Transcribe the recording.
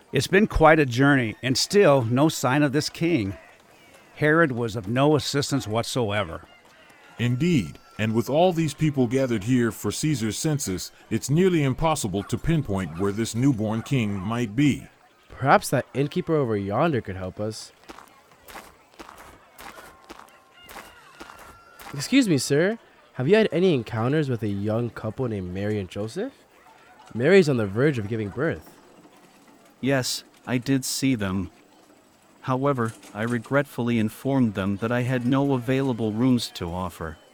It's been quite a journey, and still no sign of this king. Herod was of no assistance whatsoever. Indeed, and with all these people gathered here for Caesar's census, it's nearly impossible to pinpoint where this newborn king might be. Perhaps that innkeeper over yonder could help us. Excuse me, sir. Have you had any encounters with a young couple named Mary and Joseph? Mary's on the verge of giving birth. Yes, I did see them. However, I regretfully informed them that I had no available rooms to offer.